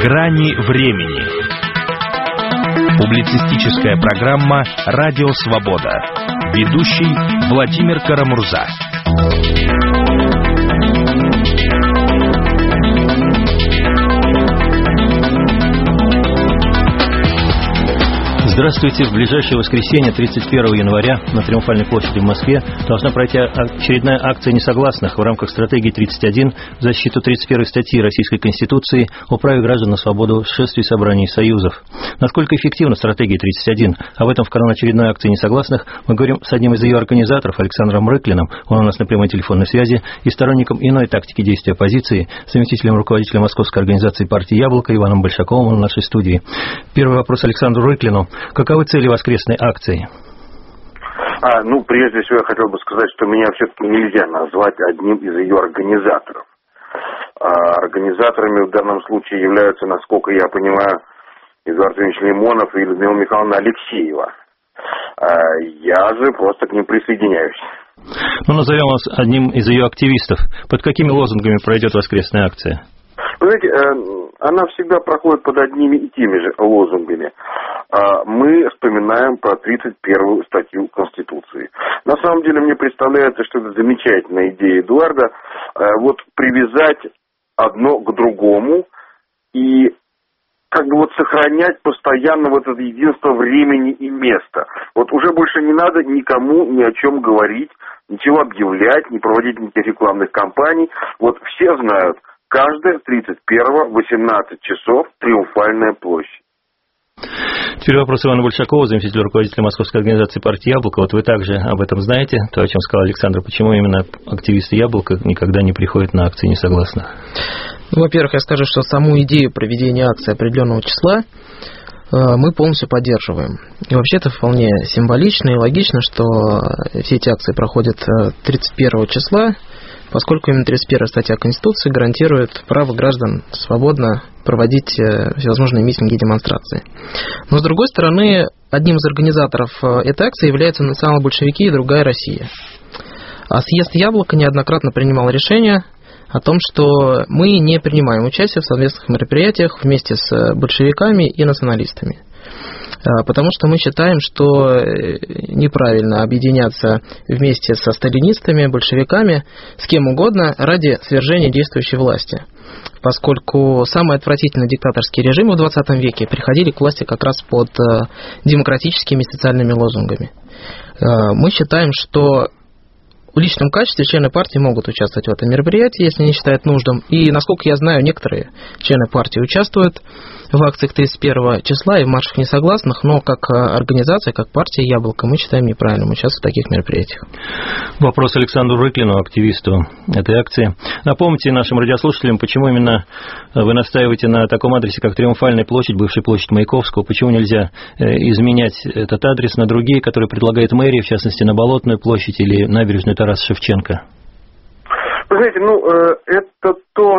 Грани времени. Публицистическая программа «Радио Свобода». Ведущий Владимир Карамурза. Здравствуйте. В ближайшее воскресенье, 31 января, на Триумфальной площади в Москве должна пройти очередная акция несогласных в рамках стратегии 31 в защиту 31 статьи Российской Конституции о праве граждан на свободу шествий, собраний и союзов. Насколько эффективна стратегия 31? Об этом в канун очередной акции несогласных мы говорим с одним из ее организаторов, Александром Рыклиным. Он у нас на прямой телефонной связи, и сторонником иной тактики действия оппозиции, заместителем руководителя Московской организации партии «Яблоко» Иваном Большаковым в нашей студии. Первый вопрос Александру Рыклину. Каковы цели воскресной акции? Прежде всего я хотел бы сказать, что меня все-таки нельзя назвать одним из ее организаторов. Организаторами в данном случае являются, насколько я понимаю, Эдуард Ильич Лимонов и Людмила Михайловна Алексеева. Я же просто к ним присоединяюсь. Назовем вас одним из ее активистов. Под какими лозунгами пройдет воскресная акция? Вы знаете, она всегда проходит под одними и теми же лозунгами. Мы вспоминаем про 31-ю статью Конституции. На самом деле, мне представляется, что это замечательная идея Эдуарда, привязать одно к другому и сохранять постоянно это единство времени и места. Уже больше не надо никому ни о чем говорить, ничего объявлять, не проводить никаких рекламных кампаний. Все знают, каждое 31-го 18 часов Триумфальная площадь. Теперь вопрос Ивана Большакова, заместителя руководителя Московской организации партии «Яблоко». Вы также об этом знаете, то, о чем сказал Александр. Почему именно активисты «Яблока» никогда не приходят на акции несогласных? Во-первых, я скажу, что саму идею проведения акции определенного числа мы полностью поддерживаем. И вообще-то вполне символично и логично, что все эти акции проходят 31 числа, поскольку именно 31 статья Конституции гарантирует право граждан свободно проводить всевозможные митинги и демонстрации. Но, с другой стороны, одним из организаторов этой акции являются национал-большевики и «Другая Россия». А съезд «Яблоко» неоднократно принимал решение о том, что мы не принимаем участие в совместных мероприятиях вместе с большевиками и националистами. Потому что мы считаем, что неправильно объединяться вместе со сталинистами, большевиками, с кем угодно ради свержения действующей власти. Поскольку самые отвратительные диктаторские режимы в 20 веке приходили к власти как раз под демократическими и социальными лозунгами. Мы считаем, что в личном качестве члены партии могут участвовать в этом мероприятии, если они считают нужным. И, насколько я знаю, некоторые члены партии участвуют в акциях 31 числа и в маршах несогласных, но как организация, как партия «Яблоко» мы считаем неправильным участвовать в таких мероприятиях. Вопрос Александру Рыклину, активисту этой акции. Напомните нашим радиослушателям, почему именно вы настаиваете на таком адресе, как Триумфальная площадь, бывшая площадь Маяковского, почему нельзя изменять этот адрес на другие, которые предлагает мэрия, в частности, на Болотную площадь или набережную Тараса Шевченко? Вы знаете, это то,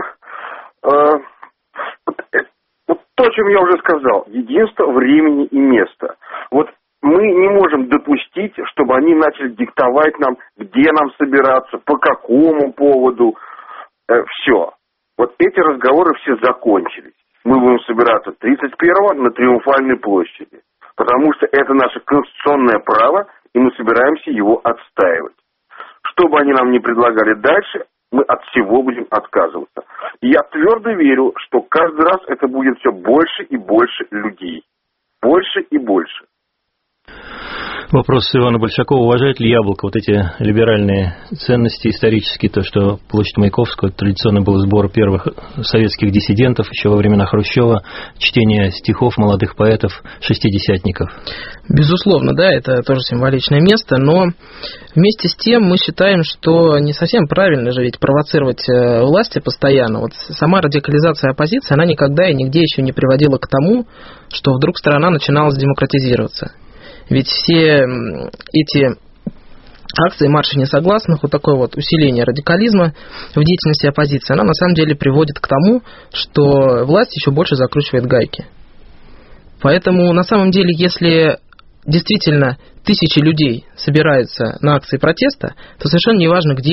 о чем я уже сказал. Единство времени и места. Мы не можем допустить, чтобы они начали диктовать нам, где нам собираться, по какому поводу. Все. Эти разговоры все закончились. Мы будем собираться 31-го на Триумфальной площади. Потому что это наше конституционное право, и мы собираемся его отстаивать. Что бы они нам ни предлагали дальше, мы от всего будем отказываться. И я твердо верю, что каждый раз это будет все больше и больше людей. Больше и больше. Вопрос Ивана Большакова. Уважает ли «Яблоко» эти либеральные ценности исторические, то, что площадь Маяковского традиционно был сбор первых советских диссидентов еще во времена Хрущева, чтение стихов молодых поэтов, шестидесятников? Безусловно, да, это тоже символичное место, но вместе с тем мы считаем, что не совсем правильно же ведь провоцировать власти постоянно. Сама радикализация оппозиции, она никогда и нигде еще не приводила к тому, что вдруг страна начинала демократизироваться. Ведь все эти акции, марши несогласных, такое усиление радикализма в деятельности оппозиции, она на самом деле приводит к тому, что власть еще больше закручивает гайки. Поэтому на самом деле, если действительно тысячи людей собираются на акции протеста, то совершенно неважно, где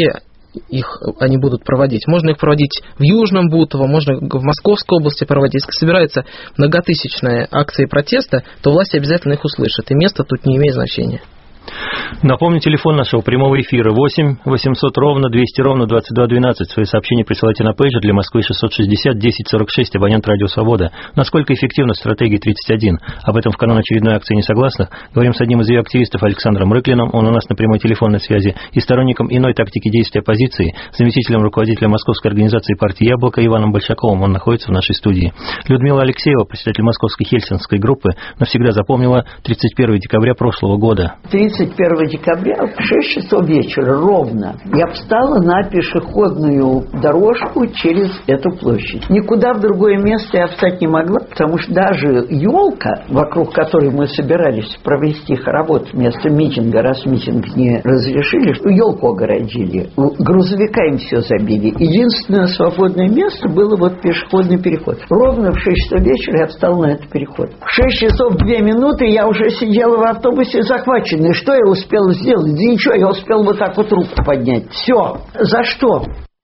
они будут проводить. Можно их проводить в Южном Бутово, можно в Московской области проводить. Если собираются многотысячные акции протеста, то власти обязательно их услышат, и место тут не имеет значения. Напомню, телефон нашего прямого эфира 8 800 ровно 200 ровно 2212. Свои сообщения присылайте на пейджер для Москвы 660 1046, абонент Радио Свобода. Насколько эффективна стратегия 31? Об этом в канун очередной акции несогласных говорим с одним из ее активистов Александром Рыклиным. Он у нас на прямой телефонной связи. И сторонником иной тактики действия оппозиции, заместителем руководителя Московской организации партии «Яблоко» Иваном Большаковым. Он находится в нашей студии. Людмила Алексеева, председатель Московской Хельсинской группы, навсегда запомнила 31 декабря прошлого года. 31 декабря в 6 часов вечера ровно я встала на пешеходную дорожку через эту площадь. Никуда в другое место я встать не могла, потому что даже елка, вокруг которой мы собирались провести хоровод вместо митинга, раз митинг не разрешили, елку огородили, грузовика им все забили. Единственное свободное место было вот пешеходный переход. Ровно в 6 часов вечера я встала на этот переход. В 6 часов 2 минуты я уже сидела в автобусе захваченной. Что я успела сделать? Да ничего, я успела вот так вот руку поднять. Все. За что?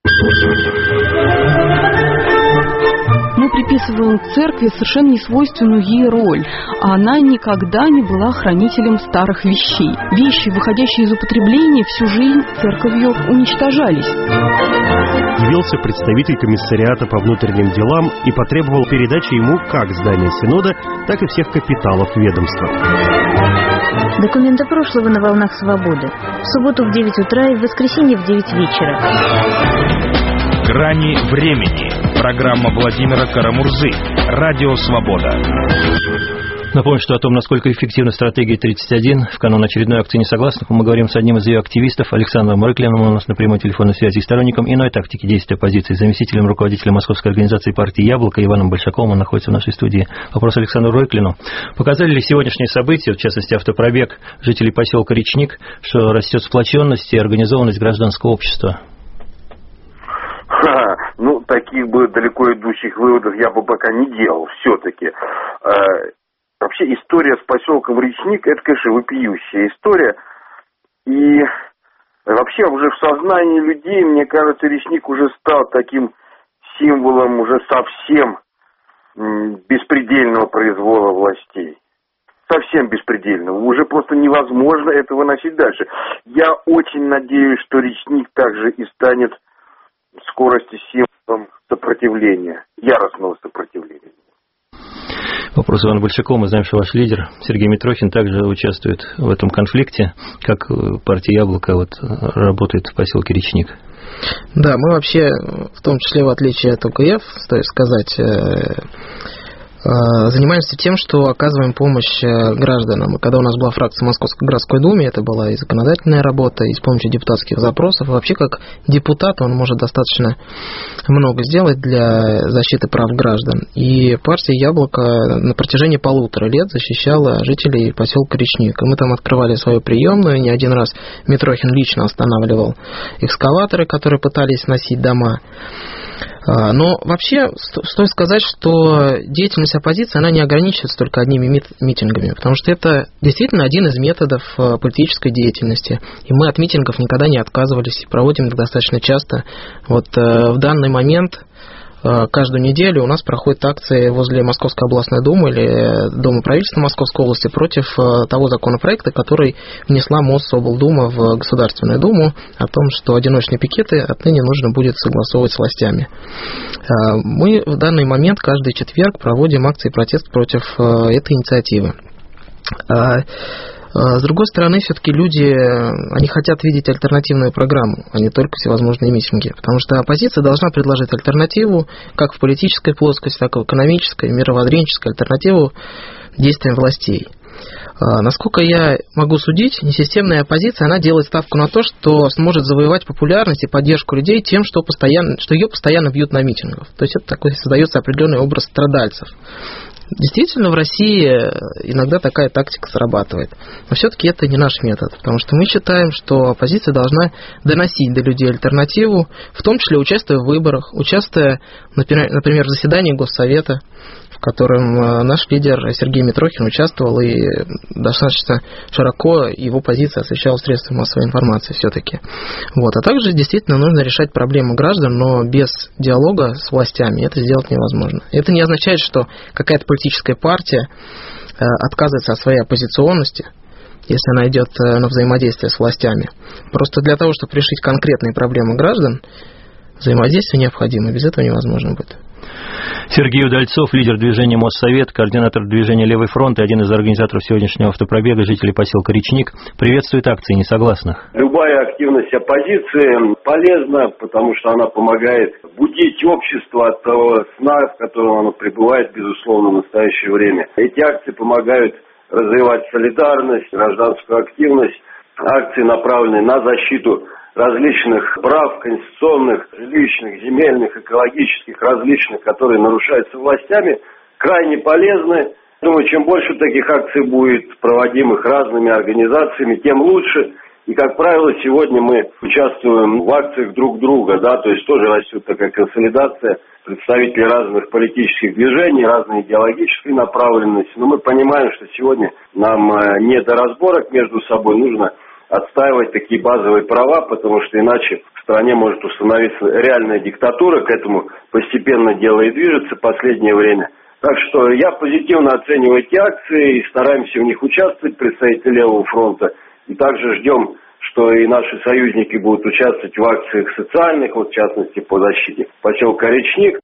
Мы приписываем церкви совершенно несвойственную ей роль. Она никогда не была хранителем старых вещей. Вещи, выходящие из употребления, всю жизнь церковью уничтожались. Явился представитель комиссариата по внутренним делам и потребовал передачи ему как здания Синода, так и всех капиталов ведомства. Документы прошлого на волнах свободы. В субботу в 9 утра и в воскресенье в 9 вечера. Грани времени. Программа Владимира Карамурзы. Радио Свобода. Напомню, что о том, насколько эффективна стратегия 31, в канун очередной акции несогласных, мы говорим с одним из ее активистов, Александром Рыклиным, он у нас на прямой телефонной связи, и сторонником иной тактики действия оппозиции, заместителем руководителя Московской организации партии «Яблоко» Иваном Большаковым, он находится в нашей студии. Вопрос Александру Рыклину. Показали ли сегодняшние события, в частности автопробег жителей поселка Речник, что растет сплоченность и организованность гражданского общества? Ну, таких бы далеко идущих выводов я бы пока не делал, все-таки. Вообще история с поселком Речник, это, конечно, вопиющая история. И вообще уже в сознании людей, мне кажется, Речник уже стал таким символом уже совсем беспредельного произвола властей. Совсем беспредельного. Уже просто невозможно это выносить дальше. Я очень надеюсь, что Речник также и станет в скорости символом сопротивления, яростного сопротивления. Вопрос Ивана Большакова. Мы знаем, что ваш лидер Сергей Митрохин также участвует в этом конфликте. Как партия «Яблоко» работает в поселке Речник? Да, мы вообще, в том числе в отличие от ОКФ, стоит сказать, занимаемся тем, что оказываем помощь гражданам. И когда у нас была фракция в Московской городской думе, это была и законодательная работа, и с помощью депутатских запросов. И вообще, как депутат, он может достаточно много сделать для защиты прав граждан. И партия «Яблоко» на протяжении 1,5 лет защищала жителей поселка Речник. И мы там открывали свою приемную, не один раз Митрохин лично останавливал экскаваторы, которые пытались сносить дома. Но вообще стоит сказать, что деятельность оппозиции, она не ограничивается только одними митингами, потому что это действительно один из методов политической деятельности. И мы от митингов никогда не отказывались и проводим их достаточно часто. Вот в данный момент каждую неделю у нас проходят акции возле Московской областной думы или Дома правительства Московской области против того законопроекта, который внесла Моссоблдума в Государственную Думу, о том, что одиночные пикеты отныне нужно будет согласовывать с властями. Мы в данный момент каждый четверг проводим акции протеста против этой инициативы. С другой стороны, все-таки люди, они хотят видеть альтернативную программу, а не только всевозможные митинги. Потому что оппозиция должна предложить альтернативу как в политической плоскости, так и в экономической, мировоззренческой, альтернативу действиям властей. Насколько я могу судить, несистемная оппозиция, она делает ставку на то, что сможет завоевать популярность и поддержку людей тем, что ее постоянно бьют на митингах. То есть это такой создается определенный образ страдальцев. Действительно, в России иногда такая тактика срабатывает. Но все-таки это не наш метод, потому что мы считаем, что оппозиция должна доносить до людей альтернативу, в том числе участвуя в выборах, участвуя, например, в заседании Госсовета, в котором наш лидер Сергей Митрохин участвовал, и достаточно широко его позиция освещала в средствах массовой информации все-таки. Вот. А также действительно нужно решать проблемы граждан, но без диалога с властями это сделать невозможно. Это не означает, что какая-то политическая партия отказывается от своей оппозиционности, если она идет на взаимодействие с властями. Просто для того, чтобы решить конкретные проблемы граждан, взаимодействие необходимо, без этого невозможно будет. Сергей Удальцов, лидер движения Моссовет, координатор движения «Левый фронт» и один из организаторов сегодняшнего автопробега, жители поселка Речник, приветствует акции несогласных. Любая активность оппозиции полезна, потому что она помогает будить общество от того сна, в котором оно пребывает, безусловно, в настоящее время. Эти акции помогают развивать солидарность, гражданскую активность. Акции направлены на защиту различных прав, конституционных, жилищных, земельных, экологических, различных, которые нарушаются властями, крайне полезны. Думаю, чем больше таких акций будет проводимых разными организациями, тем лучше. И, как правило, сегодня мы участвуем в акциях друг друга, да, то есть тоже растет такая консолидация представителей разных политических движений, разной идеологической направленности. Но мы понимаем, что сегодня нам не до разборок между собой, нужно отстаивать такие базовые права, потому что иначе в стране может установиться реальная диктатура, к этому постепенно дело и движется в последнее время. Так что я позитивно оцениваю эти акции и стараемся в них участвовать, представители Левого фронта. И также ждем, что и наши союзники будут участвовать в акциях социальных, вот в частности по защите поселка Речник.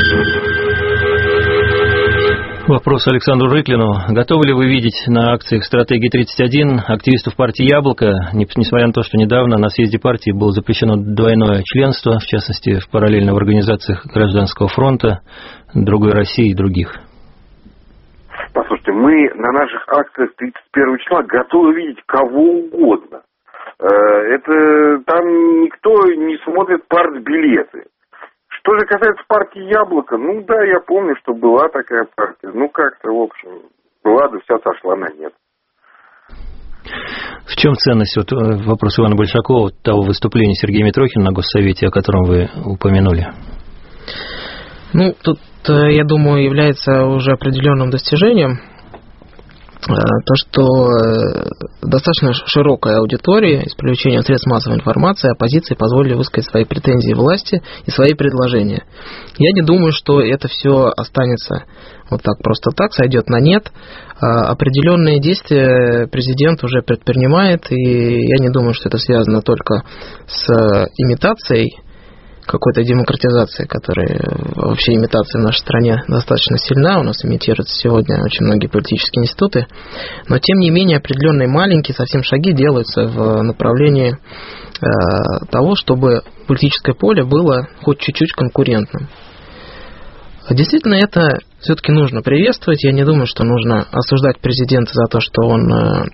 Вопрос Александру Рыклину. Готовы ли вы видеть на акциях «Стратегии 31» активистов партии «Яблоко», несмотря на то, что недавно на съезде партии было запрещено двойное членство, в частности, в параллельно в организациях Гражданского фронта, Другой России и других? Послушайте, мы на наших акциях 31 числа готовы видеть кого угодно. Это там никто не смотрит партбилеты. Что же касается партии «Яблоко», ну да, я помню, что была такая партия. Ну как-то, в общем, была, да вся сошла на нет. В чем ценность, вот вопрос Ивана Большакова, того выступления Сергея Митрохина на Госсовете, о котором вы упомянули? Ну, тут, я думаю, является уже определенным достижением то, что достаточно широкая аудитория, с привлечением средств массовой информации, оппозиции позволили высказать свои претензии власти и свои предложения. Я не думаю, что это все останется вот так просто так, сойдет на нет. Определенные действия президент уже предпринимает, и я не думаю, что это связано только с имитацией какой-то демократизации, которая вообще имитация в нашей стране достаточно сильна, у нас имитируются сегодня очень многие политические институты, но тем не менее определенные маленькие совсем шаги делаются в направлении того, чтобы политическое поле было хоть чуть-чуть конкурентным. Действительно, это все-таки нужно приветствовать, я не думаю, что нужно осуждать президента за то, что он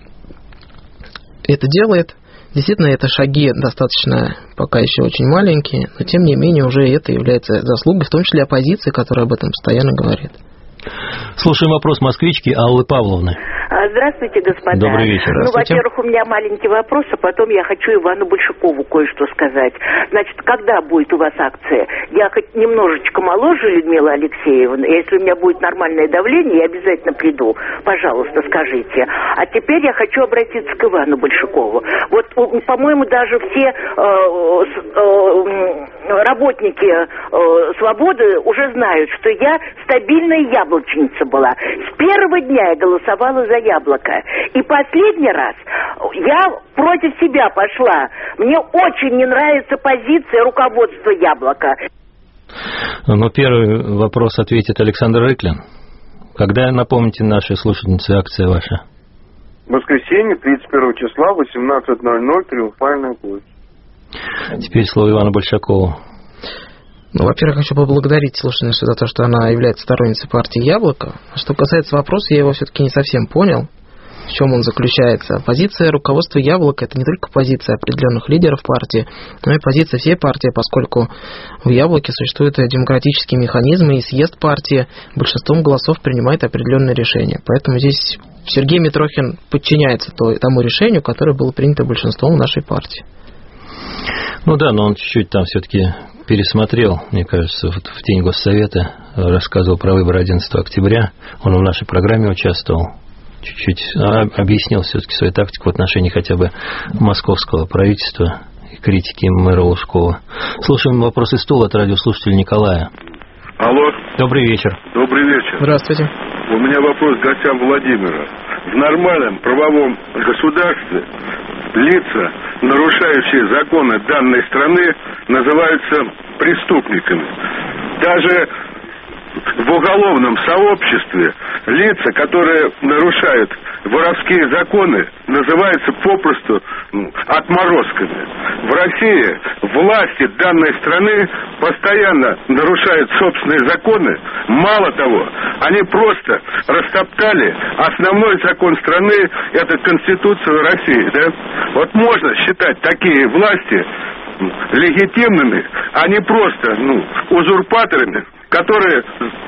это делает. Действительно, это шаги достаточно пока еще очень маленькие, но тем не менее уже это является заслугой, в том числе оппозиции, которая об этом постоянно говорит. Слушаем вопрос москвички Аллы Павловны. Здравствуйте, господа. Добрый вечер. Ну, во-первых, у меня маленький вопрос, а потом я хочу Ивану Большакову кое-что сказать. Значит, когда будет у вас акция? Я хоть немножечко моложе Людмилы Алексеевны, если у меня будет нормальное давление, я обязательно приду. Пожалуйста, скажите. А теперь я хочу обратиться к Ивану Большакову. Вот, по-моему, даже все работники «Свободы» уже знают, что я стабильная яблочница была. С первого дня я голосовала за «Яблоко». И последний раз я против себя пошла. Мне очень не нравится позиция руководства «Яблока». Ну, первый вопрос ответит Александр Рыклин. Когда, напомните, нашей слушательнице, акция ваша? В воскресенье, 31 числа, 18:00, Триумфальная площадь. Теперь слово Ивану Большакову. Ну, во-первых, хочу поблагодарить слушательницу за то, что она является сторонницей партии «Яблоко». Что касается вопроса, я его все-таки не совсем понял, в чем он заключается. Позиция руководства «Яблоко» — это не только позиция определенных лидеров партии, но и позиция всей партии, поскольку в «Яблоке» существуют демократические механизмы, и съезд партии большинством голосов принимает определенные решения. Поэтому здесь Сергей Митрохин подчиняется тому решению, которое было принято большинством нашей партии. Ну да, но он чуть-чуть там все-таки пересмотрел, мне кажется, в день Госсовета, рассказывал про выборы 11 октября, он в нашей программе участвовал, чуть-чуть объяснил все-таки свою тактику в отношении хотя бы московского правительства и критики мэра Лужкова. Слушаем вопрос из стула от радиослушателя Николая. Алло. Добрый вечер. Добрый вечер. Здравствуйте. У меня вопрос к гостям Владимира. В нормальном правовом государстве лица, нарушающие законы данной страны, называются преступниками. Даже в уголовном сообществе лица, которые нарушают воровские законы, называются попросту отморозками. В России власти данной страны постоянно нарушают собственные законы. Мало того, они просто растоптали основной закон страны, это Конституцию России. Да? Вот можно считать такие власти легитимными, а не просто узурпаторами, которые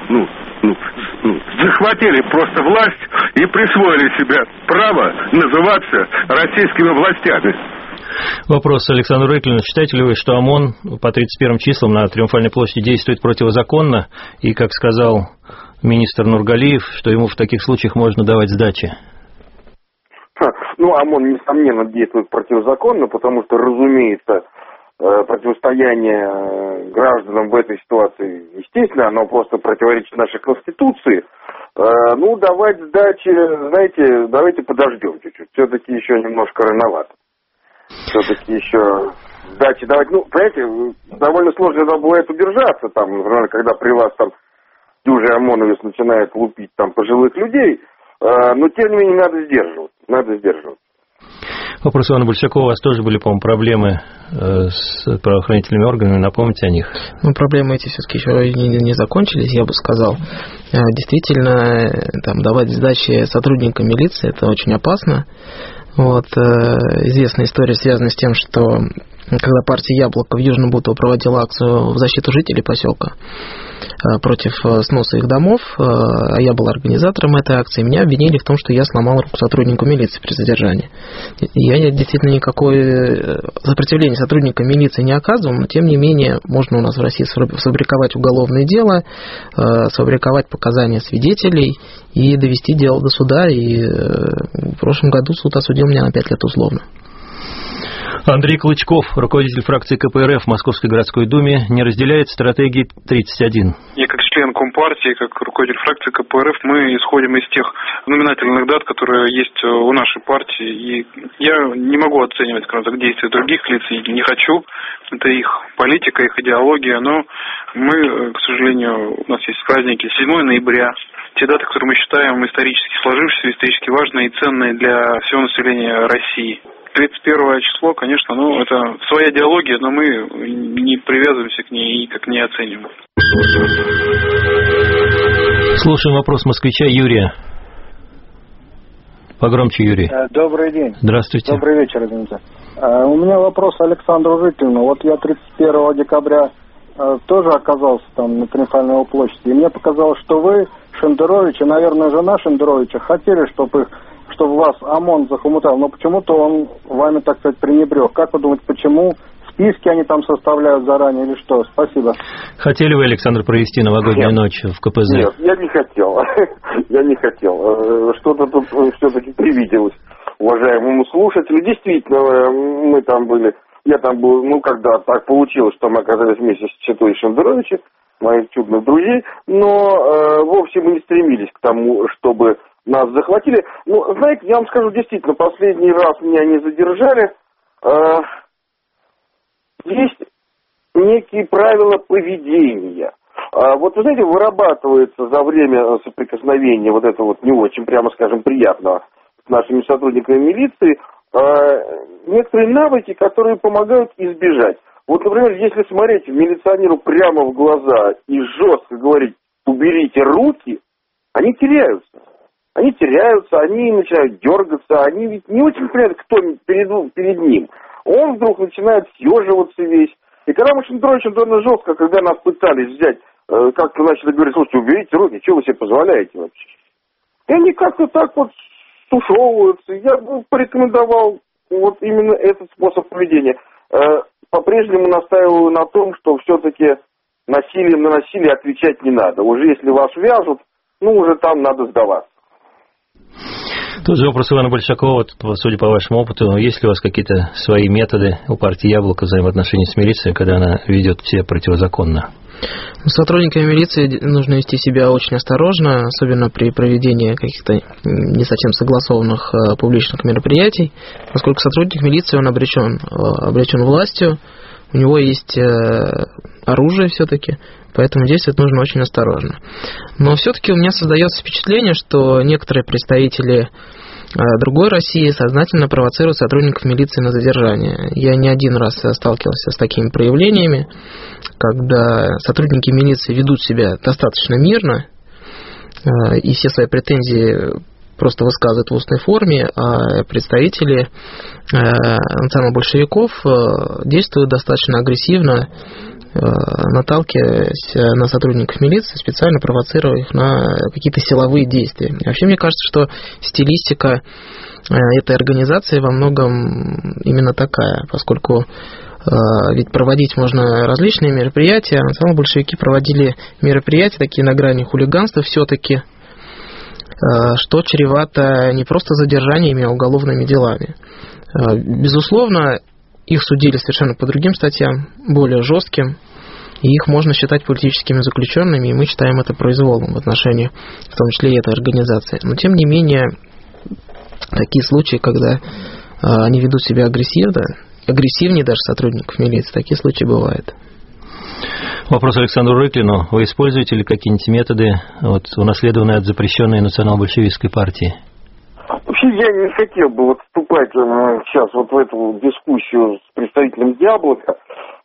захватили просто власть и присвоили себе право называться российскими властями. Вопрос Александру Рыклину. Считаете ли вы, что ОМОН по 31 числам на Триумфальной площади действует противозаконно? И, как сказал министр Нургалиев, что ему в таких случаях можно давать сдачи? ОМОН, несомненно, действует противозаконно, потому что, разумеется, противостояние гражданам в этой ситуации, естественно, оно просто противоречит нашей Конституции. Давать сдачи, знаете, давайте подождем чуть-чуть. Все-таки еще немножко рановато. Все-таки еще сдачи давать. Понимаете, довольно сложно бывает удержаться, например, когда при вас дюжий ОМОНовец начинает лупить пожилых людей, но тем не менее надо сдерживаться. Вопрос Ивана Большакова. У вас тоже были, по-моему, проблемы с правоохранительными органами. Напомните о них. Проблемы эти все-таки еще не закончились, я бы сказал. Действительно, давать сдачи сотрудникам милиции – это очень опасно. Известная история связана с тем, что когда партия «Яблоко» в Южном Бутово проводила акцию в защиту жителей поселка против сноса их домов, а я был организатором этой акции, меня обвинили в том, что я сломал руку сотруднику милиции при задержании. Я действительно никакое сопротивление сотрудника милиции не оказывал, но тем не менее можно у нас в России сфабриковать уголовное дело, сфабриковать показания свидетелей и довести дело до суда, и в прошлом году суд осудил меня на 5 лет условно. Андрей Клычков, руководитель фракции КПРФ в Московской городской думе, не разделяет стратегии 31. Я как член Компартии, как руководитель фракции КПРФ, мы исходим из тех знаменательных дат, которые есть у нашей партии. И я не могу оценивать, скажем так, действия других лиц, и не хочу. Это их политика, их идеология. Но мы, к сожалению, у нас есть праздники 7 ноября. Те даты, которые мы считаем исторически сложившиеся, исторически важные и ценные для всего населения России. 31 число, конечно, это своя идеология, но мы не привязываемся к ней и как не оцениваем. Слушаем вопрос москвича Юрия. Погромче, Юрий. Добрый день. Здравствуйте. Добрый вечер, извините. У меня вопрос Александру Рыклину. Я 31 декабря тоже оказался на Триумфальной площади, и мне показалось, что вы, Шендерович, и, наверное, жена Шендеровича, хотели, чтобы вас ОМОН захомутал, но почему-то он вами, так сказать, пренебрег. Как вы думаете, почему? Списки они составляют заранее или что? Спасибо. Хотели вы, Александр, провести новогоднюю ночь в КПЗ? Нет, я не хотел. Я не хотел. Что-то тут все-таки привиделось уважаемому слушателю. Действительно, мы там были. Я там был, когда так получилось, что мы оказались вместе с Читой Шендеровичем, моих чудных друзей, но вовсе мы не стремились к тому, чтобы нас захватили. Знаете, я вам скажу, действительно, последний раз меня не задержали. Есть некие правила поведения. Вы знаете, вырабатывается за время соприкосновения этого не очень, прямо скажем, приятного с нашими сотрудниками милиции некоторые навыки, которые помогают избежать. Например, если смотреть милиционеру прямо в глаза и жестко говорить «уберите руки», они теряются. Они начинают дергаться, они ведь не очень понимают, кто перед ним. Он вдруг начинает съеживаться весь. И когда мы Шендеровичем довольно жестко, когда нас пытались взять, как-то начали говорить: слушайте, уберите руки, что вы себе позволяете вообще? И они как-то так стушевываются. Я порекомендовал именно этот способ поведения. по-прежнему настаиваю на том, что все-таки насилием на насилие отвечать не надо. Уже если вас вяжут, уже там надо сдаваться. Тут же вопрос Ивана Большакова, судя по вашему опыту, есть ли у вас какие-то свои методы у партии «Яблоко» взаимоотношений с милицией, когда она ведет себя противозаконно? С сотрудниками милиции нужно вести себя очень осторожно, особенно при проведении каких-то не совсем согласованных публичных мероприятий, поскольку сотрудник милиции, он обречен властью, у него есть оружие все-таки, поэтому действовать нужно очень осторожно. Но все-таки у меня создается впечатление, что некоторые представители другой России сознательно провоцируют сотрудников милиции на задержание. Я не один раз сталкивался с такими проявлениями, когда сотрудники милиции ведут себя достаточно мирно и все свои претензии просто высказывают в устной форме, а представители национал-большевиков действуют достаточно агрессивно, наталкиваясь на сотрудников милиции, специально провоцируя их на какие-то силовые действия. Вообще, мне кажется, что стилистика этой организации во многом именно такая, поскольку ведь проводить можно различные мероприятия, а национал-большевики проводили мероприятия такие на грани хулиганства все-таки, что чревато не просто задержаниями, а уголовными делами. Безусловно, их судили совершенно по другим статьям, более жестким, и их можно считать политическими заключенными, и мы считаем это произволом в отношении, в том числе и этой организации. Но, тем не менее, такие случаи, когда они ведут себя агрессивнее даже сотрудников милиции, такие случаи бывают. Вопрос Александру Рыклину. Вы используете ли какие-нибудь методы, унаследованные от запрещенной национал-большевистской партии? Вообще я не хотел бы вступать сейчас в эту дискуссию с представителем «Яблока».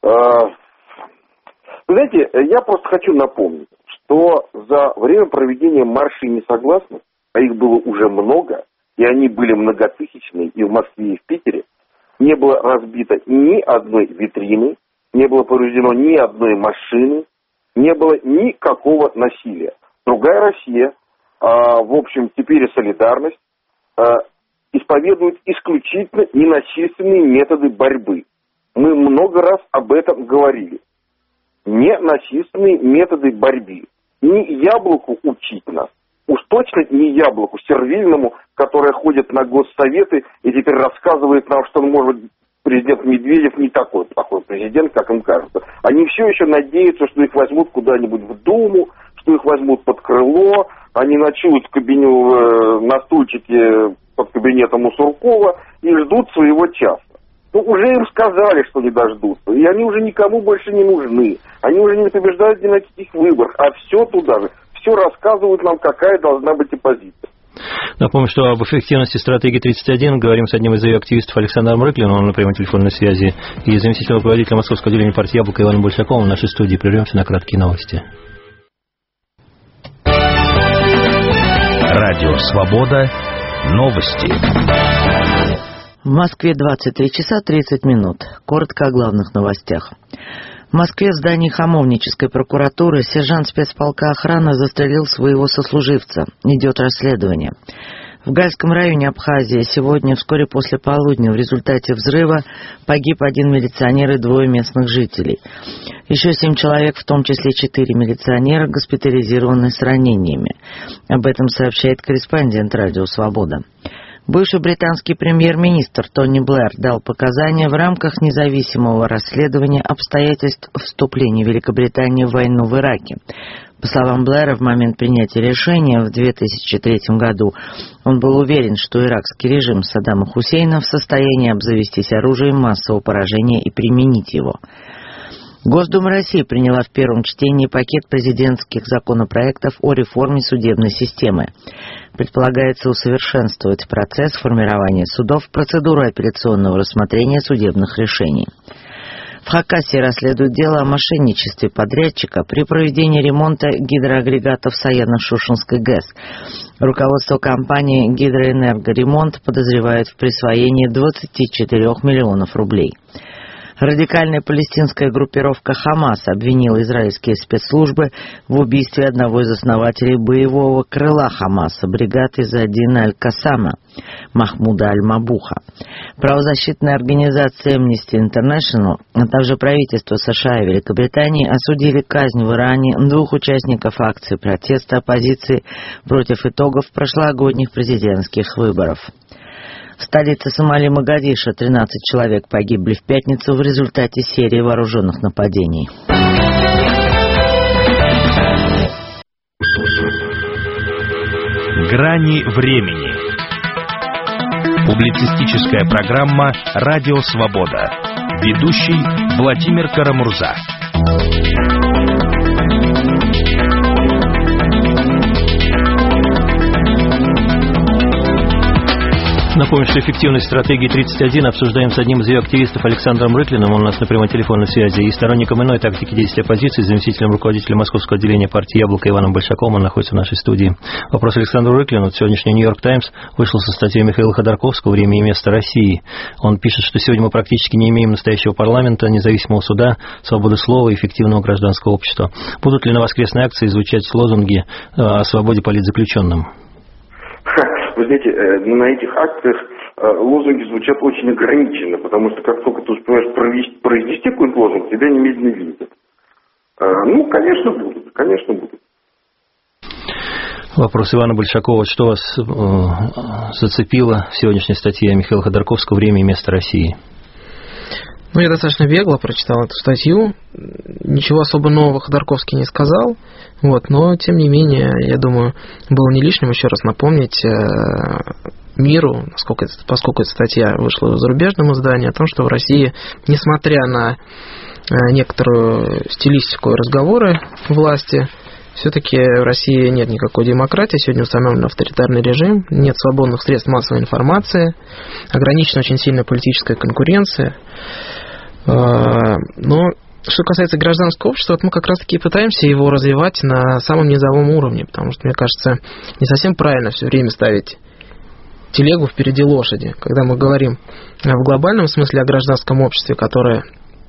Вы знаете, я просто хочу напомнить, что за время проведения маршей несогласных, а их было уже много, и они были многотысячные и в Москве, и в Питере, не было разбито ни одной витрины, не было повреждено ни одной машины, не было никакого насилия. Другая Россия, в общем, теперь и солидарность, исповедуют исключительно ненасильственные методы борьбы. Мы много раз об этом говорили. Ненасильственные методы борьбы. Не «Яблоку» учить нас, уж точно не «Яблоку» сервильному, которое ходит на госсоветы и теперь рассказывает нам, что, может, президент Медведев не такой плохой президент, как им кажется. Они все еще надеются, что их возьмут куда-нибудь в Думу, что их возьмут под крыло, они ночуют на стульчике под кабинетом у Суркова и ждут своего часа. Уже им сказали, что не дождутся, и они уже никому больше не нужны. Они уже не побеждают ни на каких выборах, а все туда же, все рассказывают нам, какая должна быть оппозиция. Напомню, что об эффективности стратегии 31 говорим с одним из ее активистов Александром Рыклиным, он на прямой телефонной связи, и заместителем руководителя Московского отделения партии «Яблоко» Иваном Большаковым в нашей студии. Прервемся на краткие новости. Радио «Свобода». Новости. В Москве 23 часа 30 минут. Коротко о главных новостях. В Москве в здании Хамовнической прокуратуры сержант спецполка охраны застрелил своего сослуживца. Идет расследование. В Гальском районе Абхазии сегодня, вскоре после полудня, в результате взрыва погиб 1 милиционер и 2 местных жителей. Еще 7 человек, в том числе 4 милиционера, госпитализированы с ранениями. Об этом сообщает корреспондент «Радио Свобода». Бывший британский премьер-министр Тони Блэр дал показания в рамках независимого расследования обстоятельств вступления Великобритании в войну в Ираке. По словам Блэра, в момент принятия решения в 2003 году он был уверен, что иракский режим Саддама Хусейна в состоянии обзавестись оружием массового поражения и применить его. Госдума России приняла в первом чтении пакет президентских законопроектов о реформе судебной системы. Предполагается усовершенствовать процесс формирования судов, процедуру апелляционного рассмотрения судебных решений. В Хакасии расследуют дело о мошенничестве подрядчика при проведении ремонта гидроагрегатов Саяно-Шушенской ГЭС. Руководство компании «Гидроэнергоремонт» подозревает в присвоении 24 миллионов рублей. Радикальная палестинская группировка «Хамас» обвинила израильские спецслужбы в убийстве одного из основателей боевого крыла «Хамаса» бригады Изза-ад-Дина аль-Кассама Махмуда аль-Мабуха. Правозащитная организация Amnesty International, а также правительство США и Великобритании осудили казнь в Иране двух участников акции протеста оппозиции против итогов прошлогодних президентских выборов. В столице Сомали Могадишо 13 человек погибли в пятницу в результате серии вооруженных нападений. Грани времени. Публицистическая программа «Радио Свобода». Ведущий Владимир Карамурза. Напомню, что эффективность стратегии 31 обсуждаем с одним из ее активистов Александром Рыклиным, он у нас на прямой телефонной связи, и сторонником иной тактики действия оппозиции, заместителем руководителя Московского отделения партии «Яблоко» Иваном Большаковым, он находится в нашей студии. Вопрос Александру Рыклину. Сегодняшний «Нью-Йорк Таймс» вышел со статьей Михаила Ходорковского «Время и место России». Он пишет, что сегодня мы практически не имеем настоящего парламента, независимого суда, свободы слова и эффективного гражданского общества. Будут ли на воскресной акции звучать лозунги о свободе политзаключенным? Вы знаете, на этих акциях лозунги звучат очень ограниченно, потому что как только ты успеваешь произнести какой-нибудь лозунг, тебя немедленно видят. Ну, конечно будут. Вопрос Ивана Большакова. Что вас зацепило в сегодняшней статье Михаила Ходорковского «Время и место России»? Ну, я достаточно бегло прочитал эту статью. Ничего особо нового Ходорковский не сказал. Но, тем не менее, я думаю, было не лишним еще раз напомнить миру, поскольку эта статья вышла в зарубежном издании, о том, что в России, несмотря на некоторую стилистику разговоры власти, все-таки в России нет никакой демократии, сегодня установлен авторитарный режим, нет свободных средств массовой информации, ограничена очень сильная политическая конкуренция. Но что касается гражданского общества, мы как раз-таки пытаемся его развивать на самом низовом уровне, потому что, мне кажется, не совсем правильно все время ставить телегу впереди лошади. Когда мы говорим в глобальном смысле о гражданском обществе, которое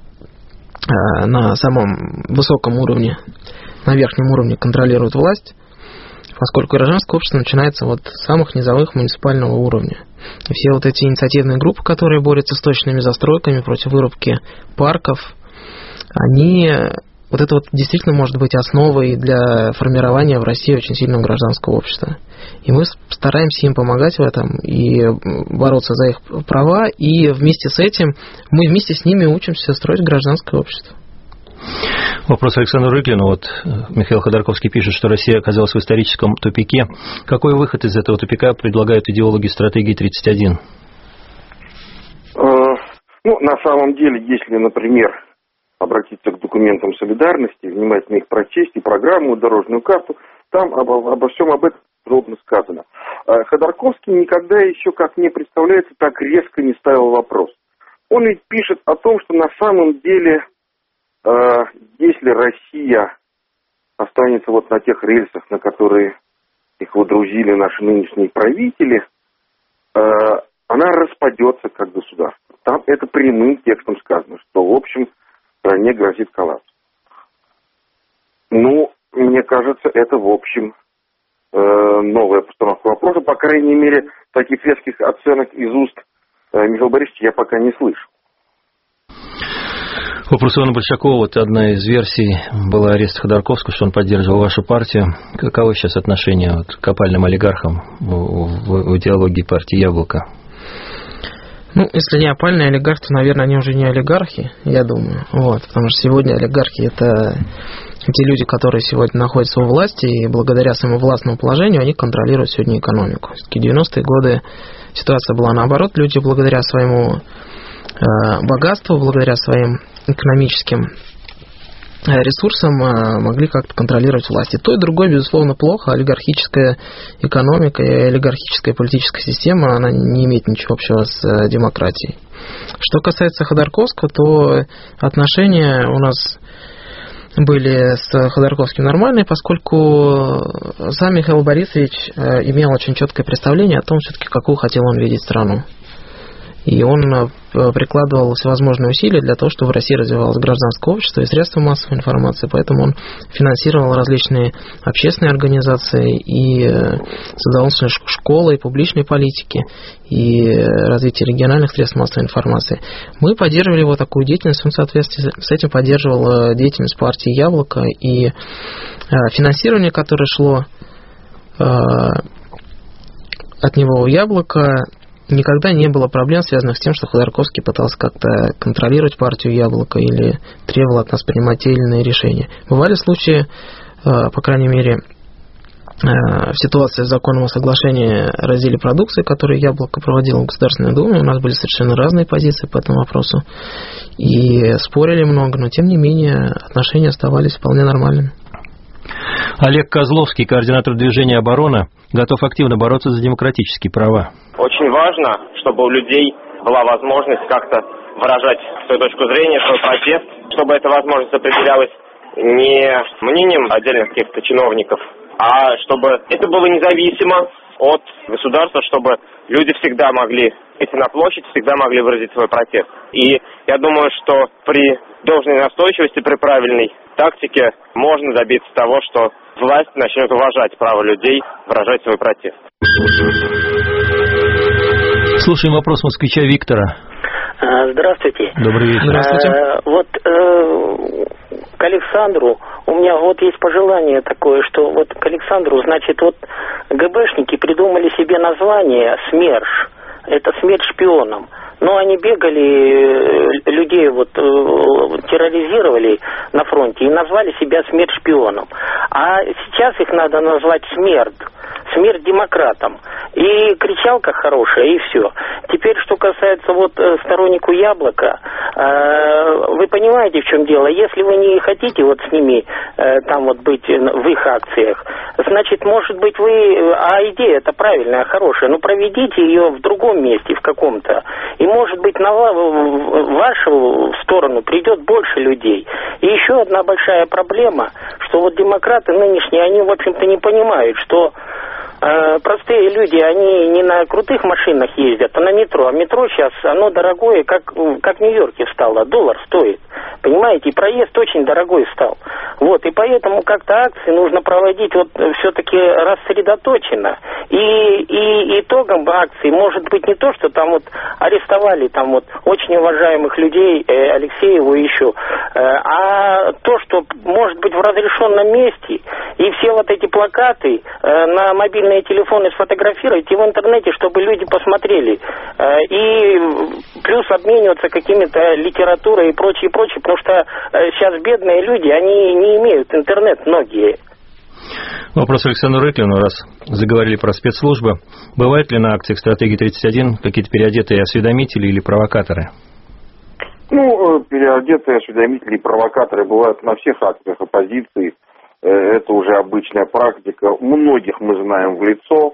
на самом высоком уровне, на верхнем уровне контролирует власть, поскольку гражданское общество начинается с самых низовых муниципального уровня. И все эти инициативные группы, которые борются с точными застройками против вырубки парков, это действительно может быть основой для формирования в России очень сильного гражданского общества. И мы стараемся им помогать в этом и бороться за их права, и вместе с этим мы вместе с ними учимся строить гражданское общество. Вопрос Александру Рыклину. Михаил Ходорковский пишет, что Россия оказалась в историческом тупике. Какой выход из этого тупика предлагают идеологи стратегии 31? На самом деле, если, например, обратиться к документам солидарности, внимательно их прочесть, и программу, и дорожную карту, там обо всем об этом подробно сказано. Ходорковский никогда еще, как мне представляется, так резко не ставил вопрос. Он ведь пишет о том, что на самом деле, если Россия останется на тех рельсах, на которые их водрузили наши нынешние правители, она распадется как государство. Там это прямым текстом сказано, что, в общем, стране грозит коллапс. Мне кажется, это, в общем, новая постановка вопроса. По крайней мере, таких резких оценок из уст Михаила Борисовича я пока не слышу. Вопрос Ивана Большакова. Одна из версий была арест Ходорковского, что он поддерживал вашу партию. Каковы сейчас отношения к опальным олигархам в идеологии партии «Яблоко»? Если не опальные олигархи, то, наверное, они уже не олигархи, я думаю. Потому что сегодня олигархи – это те люди, которые сегодня находятся у власти, и благодаря своему властному положению они контролируют сегодня экономику. Все-таки 90-е годы ситуация была наоборот. Люди благодаря своему богатству, благодаря своим экономическим ресурсам могли как-то контролировать власть. И то, и другое, безусловно, плохо. Олигархическая экономика и олигархическая политическая система, она не имеет ничего общего с демократией. Что касается Ходорковского, то отношения у нас были с Ходорковским нормальные, поскольку сам Михаил Борисович имел очень четкое представление о том, все-таки какую хотел он видеть страну. И он прикладывал всевозможные усилия для того, чтобы в России развивалось гражданское общество и средства массовой информации, поэтому он финансировал различные общественные организации и создавал школы и публичной политики, и развитие региональных средств массовой информации. Мы поддерживали его такую деятельность, он в соответствии с этим поддерживал деятельность партии «Яблоко», и финансирование, которое шло от него в «Яблоко», никогда не было проблем, связанных с тем, что Ходорковский пытался как-то контролировать партию «Яблоко» или требовал от нас принимать те или иные решения. Бывали случаи, по крайней мере, в ситуации с законом о соглашении о разделе продукции, который «Яблоко» проводило в Государственной Думе, у нас были совершенно разные позиции по этому вопросу, и спорили много, но тем не менее отношения оставались вполне нормальными. Олег Козловский, координатор движения «Оборона», готов активно бороться за демократические права. Очень важно, чтобы у людей была возможность как-то выражать свою точку зрения, свой протест, чтобы эта возможность определялась не мнением отдельных каких-то чиновников, а чтобы это было независимо от государства, чтобы люди всегда могли идти на площадь, всегда могли выразить свой протест. И я думаю, что при должной настойчивости, при правильной тактике можно добиться того, что власть начнет уважать право людей выражать свой протест. Слушаем вопрос москвича Виктора. Здравствуйте. Добрый вечер. Здравствуйте. К Александру у меня есть пожелание такое, что к Александру, значит, ГБшники придумали себе название СМЕРШ. Это смерть шпионам. Но они бегали, людей терроризировали на фронте и назвали себя смерть шпионом. А сейчас их надо назвать смерть демократам. И кричалка хорошая, и все. Теперь, что касается стороннику «Яблока», вы понимаете, в чем дело? Если вы не хотите с ними быть в их акциях, значит, может быть, идея-то правильная, хорошая, но проведите ее в другом месте, в каком-то. И, может быть, на вашу сторону придет больше людей. И еще одна большая проблема, что демократы нынешние, они, в общем-то, не понимают, что простые люди, они не на крутых машинах ездят, а на метро. А метро сейчас, оно дорогое, как в Нью-Йорке стало, $1 стоит. Понимаете, и проезд очень дорогой стал. И поэтому как-то акции нужно проводить все-таки рассредоточенно. И итогом акции может быть не то, что арестовали очень уважаемых людей, Алексееву еще, а то, что может быть в разрешенном месте, и все эти плакаты на мобильные телефоны сфотографировать и в интернете, чтобы люди посмотрели. И плюс обмениваться какими-то литературой и прочее, потому что сейчас бедные люди, они не имеют интернет, многие. Вопрос Александру Рыклину, раз заговорили про спецслужбы. Бывают ли на акциях «Стратегии 31» какие-то переодетые осведомители или провокаторы? Переодетые осведомители и провокаторы бывают на всех акциях оппозиции. Это уже обычная практика. Многих мы знаем в лицо.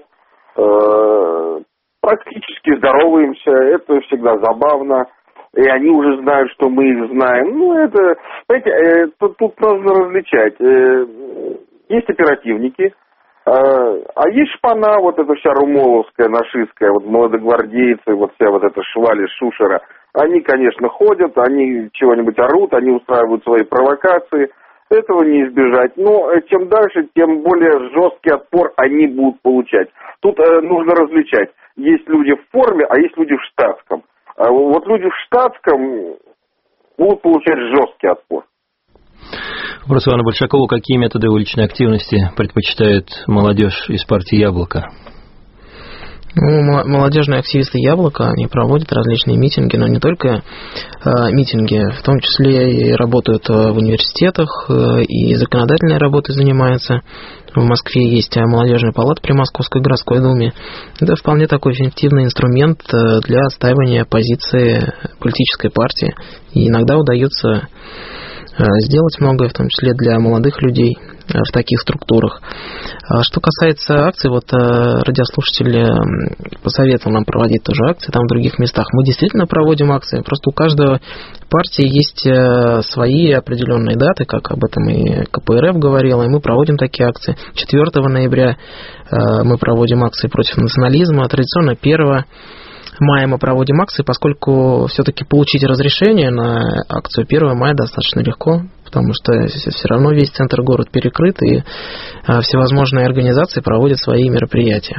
Практически здороваемся. Это всегда забавно. И они уже знают, что мы их знаем. Тут нужно различать. Есть оперативники, а есть шпана, эта вся румоловская, нашистская, молодогвардейцы, вся эта шваль шушера. Они, конечно, ходят, они чего-нибудь орут, они устраивают свои провокации. Этого не избежать. Но чем дальше, тем более жесткий отпор они будут получать. Тут нужно различать. Есть люди в форме, а есть люди в штатском. Люди в штатском будут получать жесткий отпор. Вопрос Ивану Большакову. Какие методы уличной активности предпочитает молодежь из партии «Яблоко»? Молодежные активисты «Яблоко», они проводят различные митинги, но не только митинги, в том числе и работают в университетах, и законодательной работой занимаются. В Москве есть молодежная палата при Московской городской думе. Это вполне такой эффективный инструмент для отстаивания позиции политической партии. И иногда удается сделать многое, в том числе для молодых людей в таких структурах. Что касается акций, радиослушатель посоветовал нам проводить тоже акции там в других местах. Мы действительно проводим акции, просто у каждой партии есть свои определенные даты, как об этом и КПРФ говорила, и мы проводим такие акции. 4 ноября мы проводим акции против национализма, традиционно 1 мая мы проводим акции, поскольку все-таки получить разрешение на акцию 1 мая достаточно легко, потому что все равно весь центр город перекрыт, и всевозможные организации проводят свои мероприятия.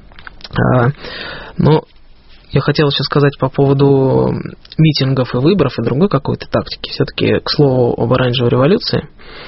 Но я хотел еще сказать по поводу митингов и выборов и другой какой-то тактики. Все-таки, к слову об оранжевой революции,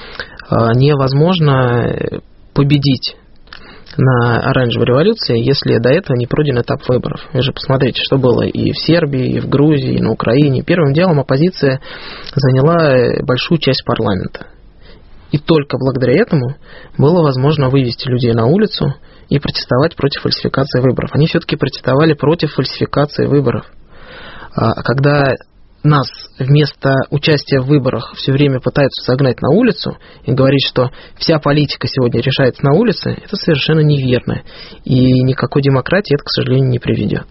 невозможно победить на оранжевой революции, если до этого не пройден этап выборов. Вы же посмотрите, что было и в Сербии, и в Грузии, и на Украине. Первым делом оппозиция заняла большую часть парламента. И только благодаря этому было возможно вывести людей на улицу и протестовать против фальсификации выборов. Они все-таки протестовали против фальсификации выборов. А когда нас вместо участия в выборах все время пытаются загнать на улицу и говорить, что вся политика сегодня решается на улице, это совершенно неверно. И никакой демократии это, к сожалению, не приведет.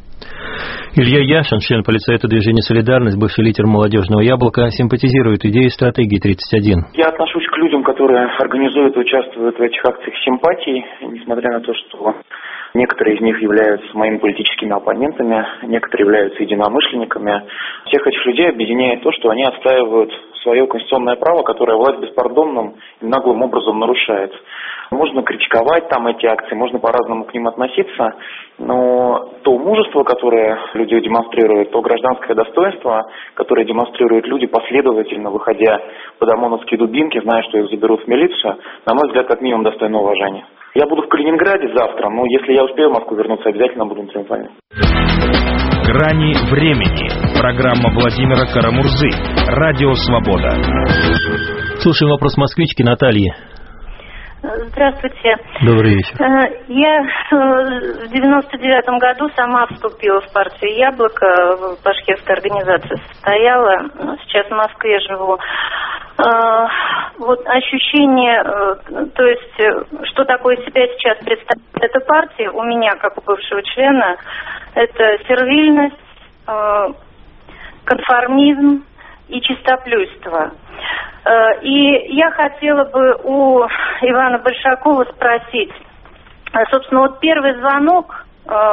Илья Яшин, член полицейского движения «Солидарность», бывший лидер молодежного «Яблока», симпатизирует идее стратегии 31. Я отношусь к людям, которые организуют и участвуют в этих акциях симпатий, несмотря на то, что некоторые из них являются моими политическими оппонентами, некоторые являются единомышленниками. Всех этих людей объединяет то, что они отстаивают свое конституционное право, которое власть беспардонным и наглым образом нарушает. Можно критиковать там эти акции, можно по-разному к ним относиться, но то мужество, которое люди демонстрируют, то гражданское достоинство, которое демонстрируют люди, последовательно выходя под ОМОНовские дубинки, зная, что их заберут в милицию, на мой взгляд, как минимум достойно уважения. Я буду в Калининграде завтра, но если я успею в Москву вернуться, обязательно буду на Триумфальной. «Грани времени». Программа Владимира Карамурзы. Радио «Свобода». Слушаем вопрос москвички Натальи. Здравствуйте. Добрый вечер. Я в 99-м году сама вступила в партию «Яблоко», в башкирской организации состояла, сейчас в Москве живу. Вот ощущение, то есть, что такое себя сейчас представляет эта партия, у меня, как у бывшего члена, это сервильность, конформизм и чистоплюйство. И я хотела бы у Ивана Большакова спросить, собственно, вот первый звонок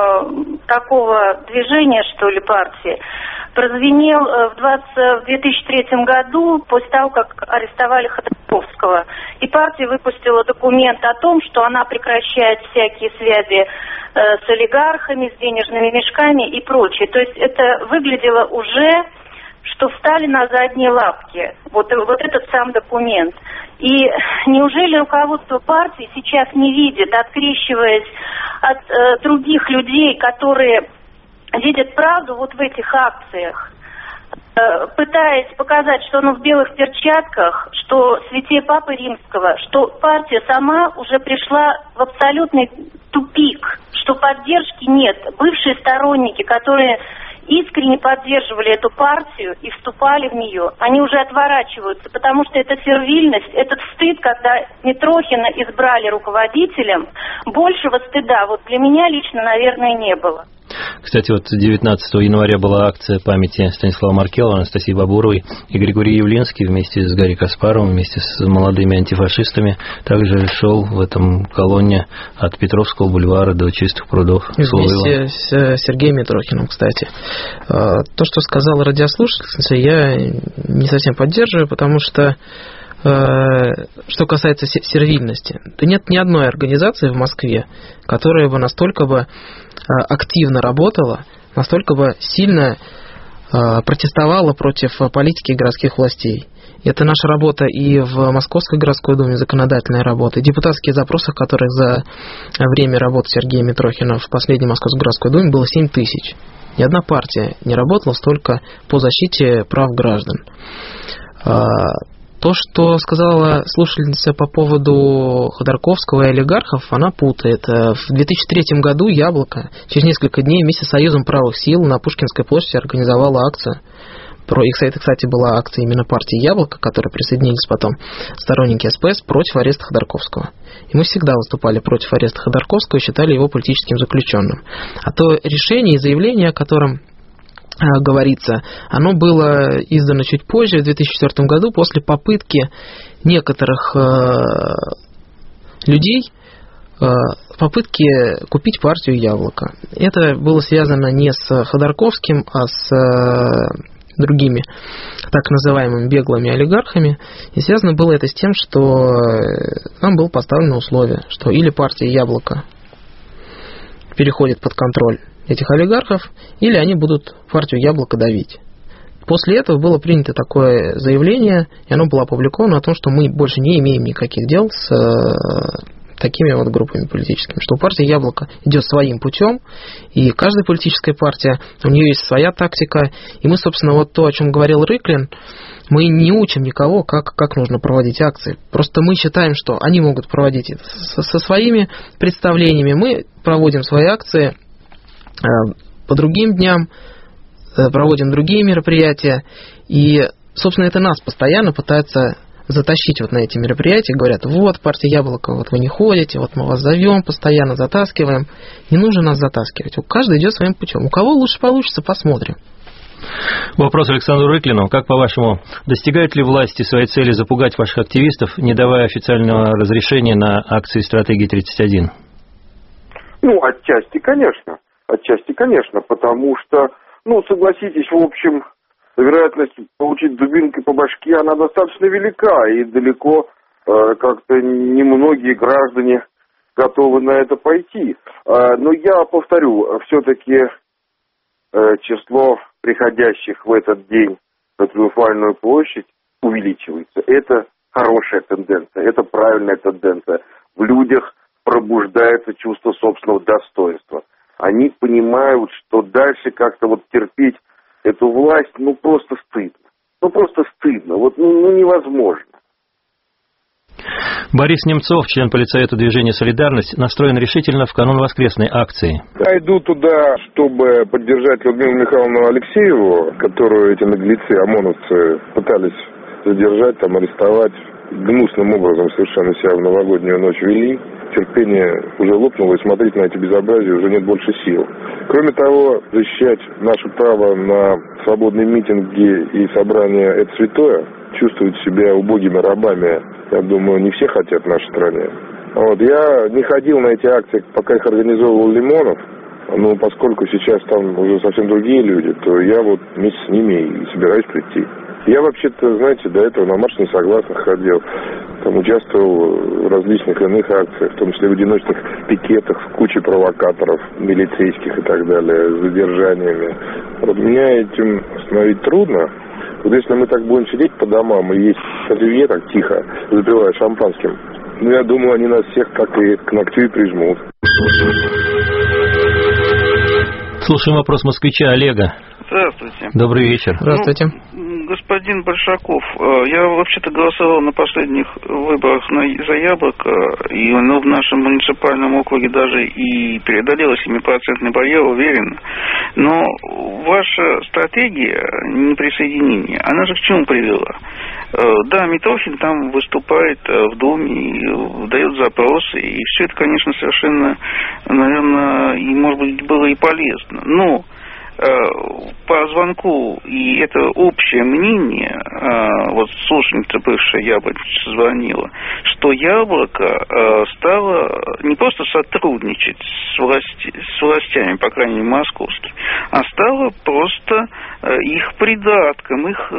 такого движения, что ли, партии, прозвенел в 2003 году, после того, как арестовали Ходорковского. И партия выпустила документ о том, что она прекращает всякие связи с олигархами, с денежными мешками и прочее. То есть это выглядело уже, что встали на задние лапки. Вот этот сам документ. И неужели руководство партии сейчас не видит, открещиваясь от других людей, которые видят правду вот в этих акциях, пытаясь показать, что он в белых перчатках, что святее Папы Римского, что партия сама уже пришла в абсолютный тупик, что поддержки нет. Бывшие сторонники, которые искренне поддерживали эту партию и вступали в нее, они уже отворачиваются, потому что эта сервильность, этот стыд, когда Митрохина избрали руководителем, большего стыда вот для меня лично, наверное, не было. Кстати, вот 19 января была акция памяти Станислава Маркелова, Анастасии Бабуровой и Григорий Явлинский вместе с Гарри Каспаровым, вместе с молодыми антифашистами. Также шел в этом колонне от Петровского бульвара до Чистых прудов. Вместе с Сергеем Митрохиным, кстати. То, что сказала радиослушательница, я не совсем поддерживаю, потому что что касается сервильности, то нет ни одной организации в Москве, которая бы настолько бы активно работала, настолько бы сильно протестовала против политики городских властей. Это наша работа и в Московской городской думе, законодательная работа, и депутатские запросы, которых за время работы Сергея Митрохина в последней Московской городской думе было 7 тысяч. Ни одна партия не работала столько по защите прав граждан. То, что сказала слушательница по поводу Ходорковского и олигархов, она путает. В 2003 году «Яблоко» через несколько дней вместе с Союзом правых сил на Пушкинской площади организовала акцию. Это, кстати, была акция именно партии «Яблоко», к которой присоединились потом сторонники СПС против ареста Ходорковского. И мы всегда выступали против ареста Ходорковского и считали его политическим заключенным. А то решение и заявление, о котором говорится, оно было издано чуть позже, в 2004 году, после попытки некоторых людей попытки купить партию «Яблоко». Это было связано не с Ходорковским, а с другими так называемыми беглыми олигархами. И связано было это с тем, что нам было поставлено условие, что или партия «Яблоко» переходит под контроль этих олигархов, или они будут партию «Яблоко» давить. После этого было принято такое заявление, и оно было опубликовано о том, что мы больше не имеем никаких дел с такими вот группами политическими, что партия «Яблоко» идет своим путем, и каждая политическая партия, у нее есть своя тактика, и мы, собственно, вот то, о чем говорил Рыклин, мы не учим никого, как нужно проводить акции. Просто мы считаем, что они могут проводить это со своими представлениями, мы проводим свои акции по другим дням, проводим другие мероприятия, и, собственно, это нас постоянно пытаются затащить вот на эти мероприятия, говорят, вот, партия «Яблоко», вот вы не ходите, вот мы вас зовем, постоянно затаскиваем. Не нужно нас затаскивать, каждый идет своим путем. У кого лучше получится, посмотрим. Вопрос Александру Рыклину. Как, по-вашему, достигают ли власти своей цели запугать ваших активистов, не давая официального разрешения на акции «Стратегии 31»? Отчасти, конечно, потому что, согласитесь, в общем, вероятность получить дубинкой по башке, она достаточно велика, и далеко как-то немногие граждане готовы на это пойти. Но я повторю, все-таки число приходящих в этот день на Триумфальную площадь увеличивается. Это хорошая тенденция, это правильная тенденция. В людях пробуждается чувство собственного достоинства. Они понимают, что дальше как-то терпеть эту власть, просто стыдно. Невозможно. Борис Немцов, член политсовета движения «Солидарность», настроен решительно в канун воскресной акции. Я иду туда, чтобы поддержать Людмилу Михайловну Алексееву, которую эти наглецы, ОМОНовцы, пытались задержать, арестовать. Гнусным образом совершенно себя в новогоднюю ночь вели. Терпение уже лопнуло, и смотреть на эти безобразия уже нет больше сил. Кроме того, защищать наше право на свободные митинги и собрания – это святое. Чувствуют себя убогими рабами, я думаю, не все хотят в нашей стране. Я не ходил на эти акции, пока их организовывал Лимонов, но поскольку сейчас там уже совсем другие люди, то я вместе с ними и собираюсь прийти. Я вообще-то, до этого на марш несогласных ходил, участвовал в различных иных акциях, в том числе в одиночных пикетах, в куче провокаторов, милицейских и так далее, с задержаниями. Меня этим остановить трудно. Если мы так будем сидеть по домам и есть оливье так тихо, запивая шампанским, я думаю, они нас всех как и к ногтю и прижмут. Слушаем вопрос москвича Олега. Здравствуйте. Добрый вечер. Здравствуйте. Господин Большаков, я вообще-то голосовал на последних выборах за «Яблоко», и в нашем муниципальном округе даже и преодолела 7% барьер, уверен. Но ваша стратегия неприсоединения, она же к чему привела? Да, Митрохин там выступает в Думе, дает запросы, и все это, конечно, совершенно, наверное, и, может быть, было и полезно. Но по звонку, и это общее мнение, слушательница бывшая Яблочко звонила, что «Яблоко» стало не просто сотрудничать с властями, по крайней мере, московскими, а стало просто их придатком, их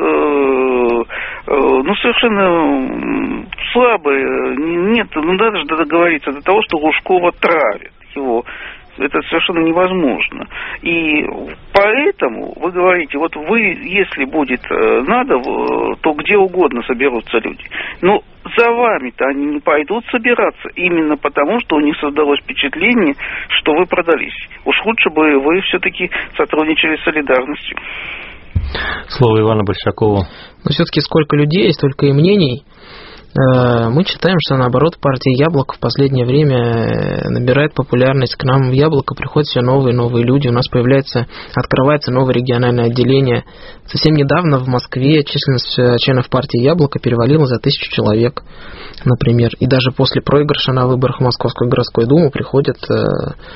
совершенно слабое, нет, даже договориться до того, что Лужкова травит его. Это совершенно невозможно. И поэтому вы говорите, вы, если будет надо, то где угодно соберутся люди. Но за вами-то они не пойдут собираться, именно потому, что у них создалось впечатление, что вы продались. Уж лучше бы вы все-таки сотрудничали с «Солидарностью». Слово Ивану Большакову. Но все-таки сколько людей, столько и мнений. Мы считаем, что наоборот партия «Яблоко» в последнее время набирает популярность. К нам в «Яблоко» приходят все новые и новые люди. У нас открывается новое региональное отделение. Совсем недавно в Москве численность членов партии «Яблоко» перевалила за 1000 человек, например. И даже после проигрыша на выборах в Московскую городскую думу приходят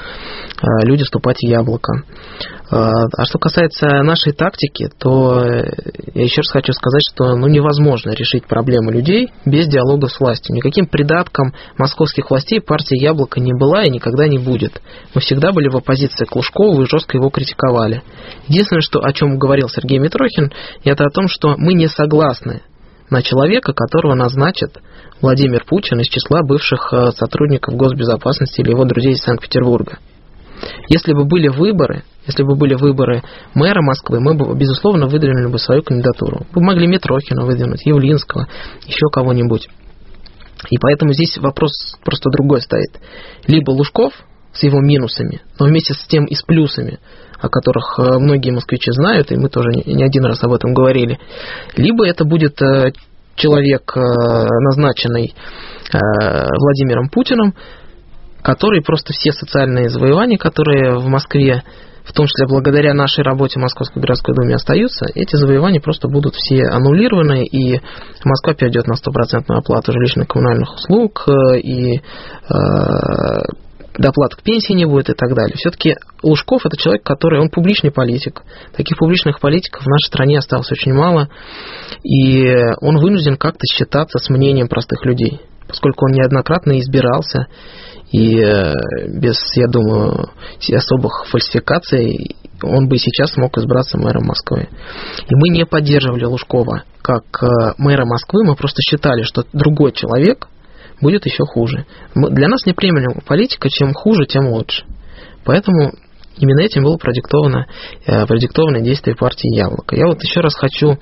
люди вступать в Яблоко. А что касается нашей тактики, то я еще раз хочу сказать, что невозможно решить проблемы людей без диалога с властью. Никаким придатком московских властей партия Яблоко не была и никогда не будет. Мы всегда были в оппозиции к Лужкову и жестко его критиковали. Единственное, о чем говорил Сергей Митрохин, это о том, что мы не согласны на человека, которого назначит Владимир Путин из числа бывших сотрудников госбезопасности или его друзей из Санкт-Петербурга. Если бы были выборы мэра Москвы, мы бы, безусловно, выдвинули бы свою кандидатуру. Мы могли Митрохина выдвинуть, Явлинского, еще кого-нибудь. И поэтому здесь вопрос просто другой стоит. Либо Лужков с его минусами, но вместе с тем и с плюсами, о которых многие москвичи знают, и мы тоже не один раз об этом говорили, либо это будет человек, назначенный Владимиром Путиным, который просто все социальные завоевания, которые в Москве, в том числе благодаря нашей работе в Московской городской думе остаются, эти завоевания просто будут все аннулированы, и Москва перейдет на 100% оплату жилищно-коммунальных услуг, и доплат к пенсии не будет и так далее. Все-таки Лужков – это человек, он публичный политик. Таких публичных политиков в нашей стране осталось очень мало, и он вынужден как-то считаться с мнением простых людей, поскольку он неоднократно избирался, и без, я думаю, особых фальсификаций он бы сейчас смог избраться мэром Москвы. И мы не поддерживали Лужкова как мэра Москвы, мы просто считали, что другой человек будет еще хуже. Для нас неприемлема политика, чем хуже, тем лучше. Поэтому именно этим было продиктовано действие партии Яблоко. Я еще раз хочу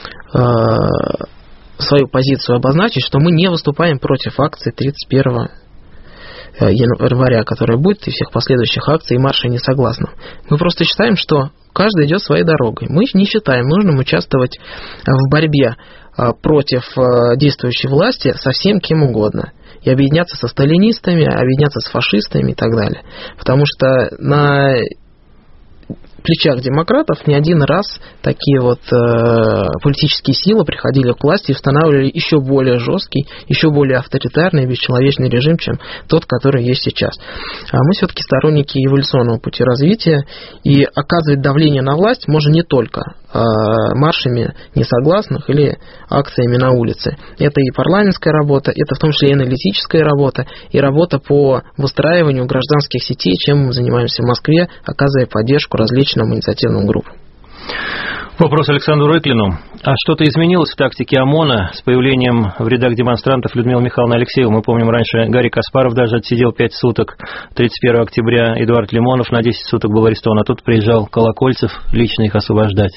свою позицию обозначить, что мы не выступаем против акции 31 января, которая будет, и всех последующих акций и маршей несогласных. Мы просто считаем, что каждый идет своей дорогой. Мы не считаем нужным участвовать в борьбе против действующей власти со всем кем угодно. И объединяться со сталинистами, объединяться с фашистами и так далее. Потому что на плечах демократов не один раз такие политические силы приходили к власти и устанавливали еще более жесткий, еще более авторитарный и бесчеловечный режим, чем тот, который есть сейчас. А мы все-таки сторонники эволюционного пути развития, и оказывать давление на власть можно не только маршами несогласных или акциями на улице. Это и парламентская работа, это в том числе и аналитическая работа, и работа по выстраиванию гражданских сетей, чем мы занимаемся в Москве, оказывая поддержку различным инициативным группам. Вопрос Александру Рыклину. А что-то изменилось в тактике ОМОНа с появлением в рядах демонстрантов Людмилы Михайловны Алексеевой? Мы помним, раньше Гарри Каспаров даже отсидел 5 суток. 31 октября Эдуард Лимонов на 10 суток был арестован, а тут приезжал Колокольцев лично их освобождать.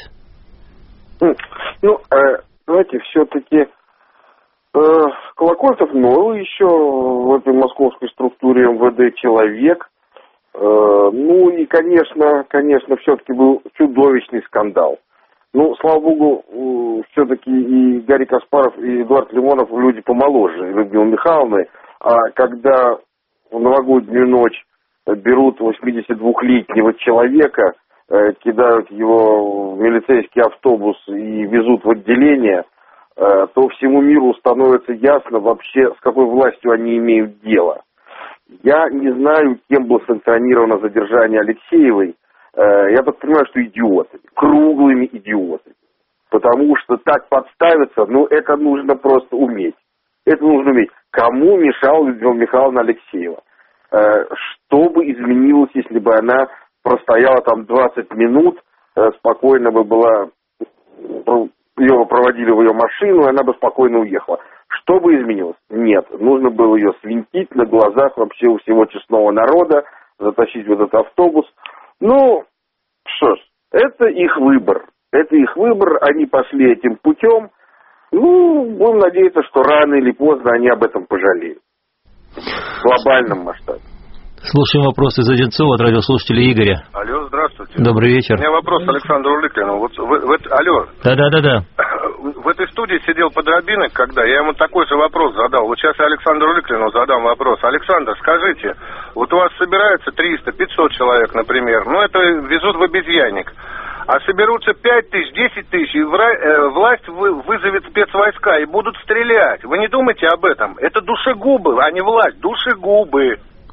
Знаете, все-таки Колокольцев новый еще в этой московской структуре МВД человек. И, конечно, все-таки был чудовищный скандал. Слава богу, все-таки и Гарри Каспаров, и Эдуард Лимонов люди помоложе Людмилы Михайловны. А когда в новогоднюю ночь берут 82-летнего человека, кидают его в милицейский автобус и везут в отделение, то всему миру становится ясно вообще, с какой властью они имеют дело. Я не знаю, кем было санкционировано задержание Алексеевой. Я так понимаю, что идиотами, круглыми идиотами. Потому что так подставиться, это нужно просто уметь. Это нужно уметь. Кому мешала Людмила Михайловна Алексеева? Что бы изменилось, если бы она простояла там 20 минут, спокойно бы была, ее проводили в ее машину, и она бы спокойно уехала. Что бы изменилось? Нет. Нужно было ее свинтить на глазах вообще у всего честного народа, затащить в этот автобус. Что ж, это их выбор. Это их выбор, они пошли этим путем. Будем надеяться, что рано или поздно они об этом пожалеют. В глобальном масштабе. Слушаем вопрос из Одинцова от радиослушателя Игоря. Алло, здравствуйте. Добрый вечер. У меня вопрос Александру Рыклину. Алло. Да. В этой студии сидел Подробинок, я ему такой же вопрос задал. Сейчас я Александру Рыклину задам вопрос. Александр, скажите, у вас собирается 300-500 человек, например, это везут в обезьянник. А соберутся 5 тысяч, 10 тысяч, и власть вызовет спецвойска и будут стрелять. Вы не думайте об этом. Это душегубы, а не власть, душегубы.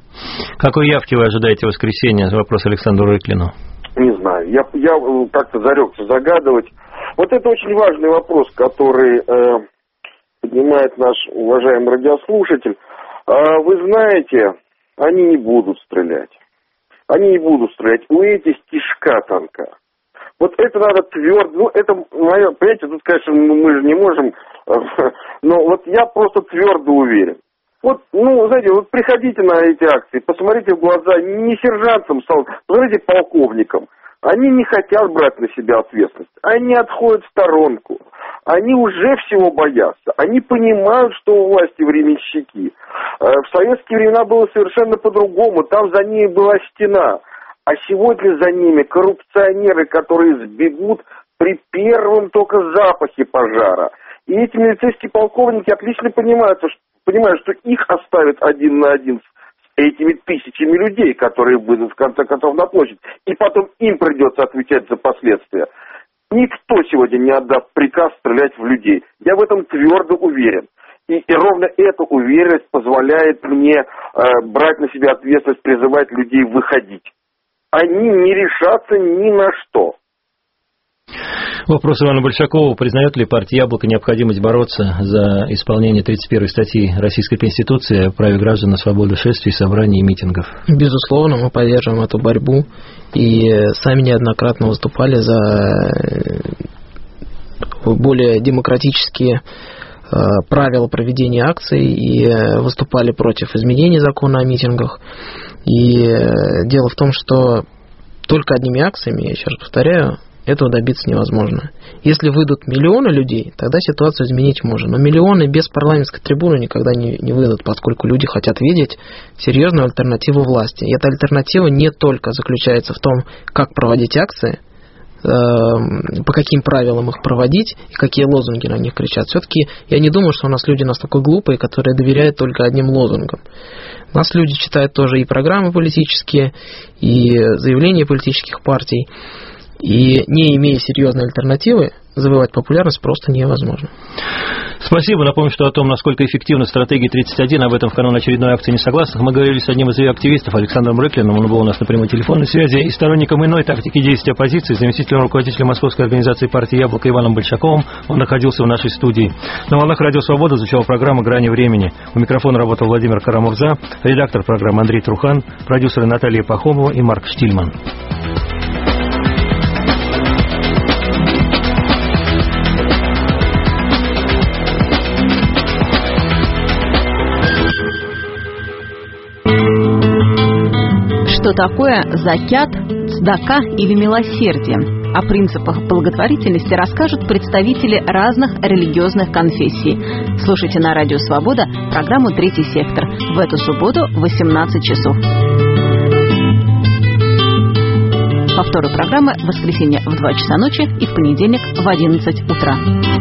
Какой явки вы ожидаете в воскресенье? Вопрос Александру Рыклину. Не знаю. Я как-то зарекся загадывать. Вот это очень важный вопрос, который поднимает наш уважаемый радиослушатель. Вы знаете, они не будут стрелять. Они не будут стрелять. У этих кишка танка. Вот это надо твердо. Ну, это мое, понимаете, тут, конечно, мы же не можем. Но вот я просто твердо уверен. Вот, знаете, вот приходите на эти акции, посмотрите в глаза не сержантам, посмотрите полковникам. Они не хотят брать на себя ответственность. Они отходят в сторонку. Они уже всего боятся. Они понимают, что у власти временщики. В советские времена было совершенно по-другому. Там за ними была стена. А сегодня за ними коррупционеры, которые сбегут при первом только запахе пожара. И эти милицейские полковники отлично понимают, что их оставят один на один с этими тысячами людей, которые выйдут в конце концов на площадь. И потом им придется отвечать за последствия. Никто сегодня не отдаст приказ стрелять в людей. Я в этом твердо уверен. И ровно эта уверенность позволяет мне брать на себя ответственность, призывать людей выходить. Они не решатся ни на что. Вопрос Ивана Большакова. Признает ли партия «Яблоко» необходимость бороться за исполнение 31 статьи Российской Конституции о праве граждан на свободу шествий, собраний и митингов? Безусловно, мы поддерживаем эту борьбу и сами неоднократно выступали за более демократические правила проведения акций и выступали против изменений закона о митингах. И дело в том, что только одними акциями, я еще раз повторяю, этого добиться невозможно. Если выйдут миллионы людей, тогда ситуацию изменить можно. Но миллионы без парламентской трибуны никогда не выйдут, поскольку люди хотят видеть серьезную альтернативу власти. И эта альтернатива не только заключается в том, как проводить акции, по каким правилам их проводить и какие лозунги на них кричат. Все-таки я не думаю, что у нас люди настолько глупые, которые доверяют только одним лозунгам. У нас люди читают тоже и программы политические, и заявления политических партий. И не имея серьезной альтернативы, завоевать популярность просто невозможно. Спасибо. Напомню, что о том, насколько эффективна стратегия 31, об этом в канун очередной акции несогласных, мы говорили с одним из ее активистов, Александром Рыклиным. Он был у нас на прямой телефонной связи, и сторонником иной тактики действий оппозиции, заместителем руководителя Московской организации партии «Яблоко» Иваном Большаковым. Он находился в нашей студии. На волнах «Радио Свобода» звучала программа «Грани времени». У микрофона работал Владимир Карамурза, редактор программы Андрей Трухан, продюсеры Наталья Пахомова и Марк Штильман. Что такое закят, цдака или милосердие? О принципах благотворительности расскажут представители разных религиозных конфессий. Слушайте на Радио Свобода программу «Третий сектор» в эту субботу в 18 часов. Повторы программы в воскресенье в 2 часа ночи и в понедельник в 11 утра.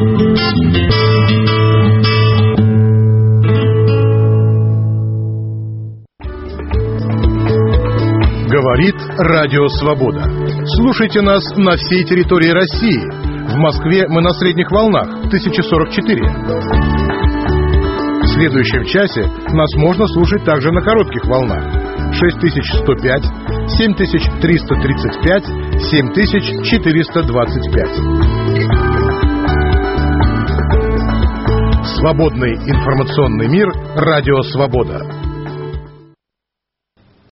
Говорит Радио Свобода. Слушайте нас на всей территории России. В Москве мы на средних волнах 1044. В следующем часе нас можно слушать также на коротких волнах 6105, 7335, 7425. Свободный информационный мир. Радио Свобода.